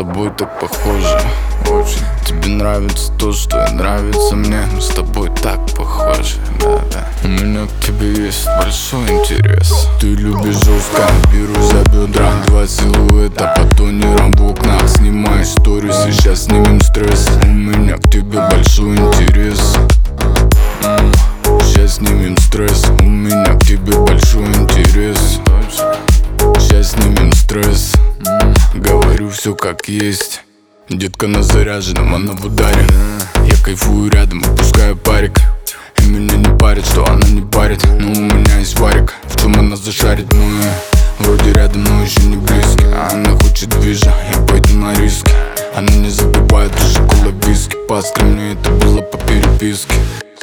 тобой так похожи очень. Тебе нравится то, что и нравится мне. Мы с тобой так похожи, да-да. У меня к тебе есть большой интерес. Ты любишь жестко, беру за бедра. Два силуэта по тонерам в окнах. Снимай сторис, сейчас снимем стресс. У меня к тебе большой интерес. Сейчас снимем стресс. У меня к тебе большой интерес. Сейчас снимем стресс. Говорю все как есть. Детка на заряженном, она в ударе. Я кайфую рядом, выпускаю парик. И меня не парит, что она не парит. Но у меня есть варик, в чем она зашарит. Мы вроде рядом, но еще не близки. А она хочет движа, я пойду на риски. Она не забывает уже кола виски. Паска, мне это было по переписке.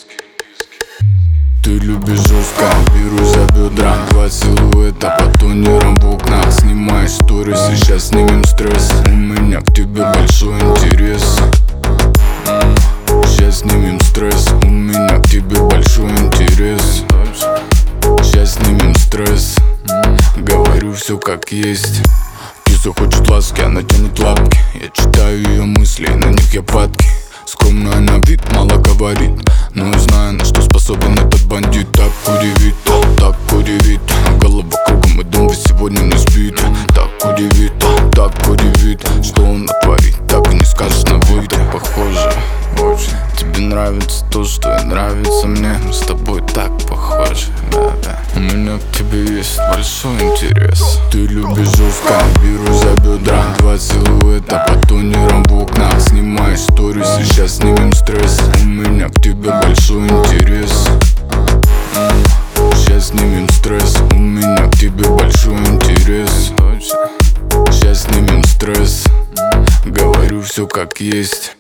Ты любишь жестко, беру за бедра. Два силуэта по тонерам в окнах. Снимай сторис, сейчас снимем стресс. У меня к тебе большой интерес. Сейчас снимем стресс. У меня к тебе большой интерес. Сейчас снимем стресс. Говорю все как есть. Киса хочет ласки, она тянет лапки. Я читаю ее мысли, на них я падки. Скромная на вид, мало говорит, но я знаю, на что способен этот бандит. Так удивит, так удивит. Голова кругом, и дом весь сегодня не спит. Так удивит, что он натворит, так и не скажешь на выйду. Похоже очень. Тебе нравится то, что и нравится мне. Мы с тобой так похожи, да-да. У меня к тебе есть большой интерес. Ты любишь жестко, беру за бедра. Два силуэта по тонерам в окнах. Снимай сторис, сейчас снимем стресс. У меня к тебе большой интерес. Сейчас снимем стресс. У меня к тебе большой интерес. Сейчас снимем стресс. Говорю все как есть.